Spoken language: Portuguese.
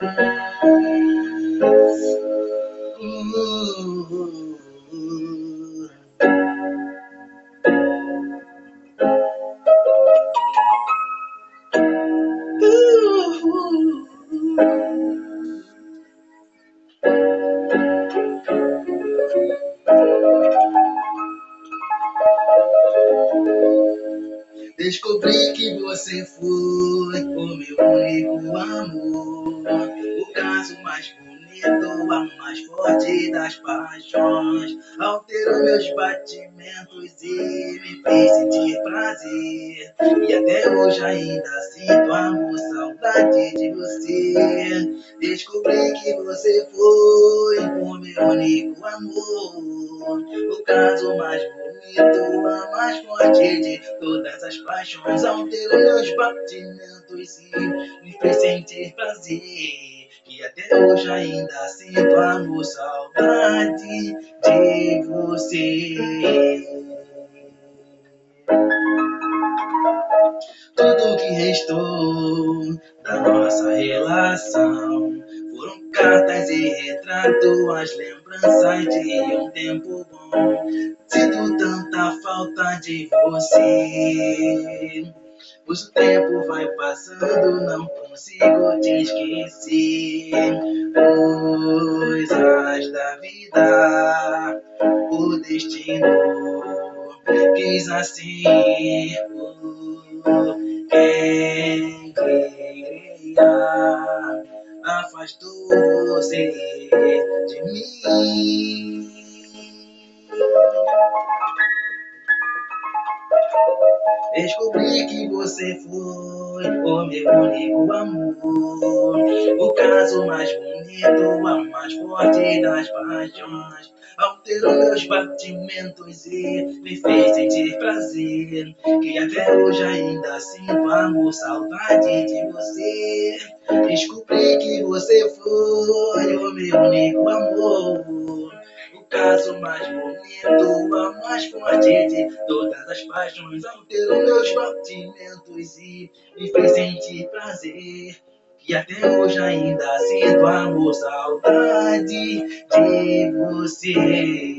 Descobri que você foi o meu único amor, o caso mais bonito, a mais forte das paixões. Alterou meus batimentos e me fez sentir prazer. E até hoje ainda sinto amor, saudade de você. Descobri que você foi o meu único amor, o caso mais bonito, a mais forte de todas as paixões. Alterou meus batimentos e me fez sentir prazer. E até hoje ainda sinto amor, saudade de você. Tudo que restou da nossa relação foram cartas e retrato, as lembranças de um tempo bom. Sinto tanta falta de você, pois o tempo vai passando, não consigo te esquecer. Coisas da vida, o destino quis assim. Quem queria afastou você de mim. Descobri que você foi o meu único amor, o caso mais bonito, a mais forte das paixões. Alterou meus batimentos e me fez sentir prazer. Que até hoje ainda sinto amor, saudade de você. Descobri que você foi o meu único amor, o caso mais bonito, a mais forte de todas as paixões. Alterou meus batimentos e me fez sentir prazer. Que até hoje ainda sinto amor, saudade de você.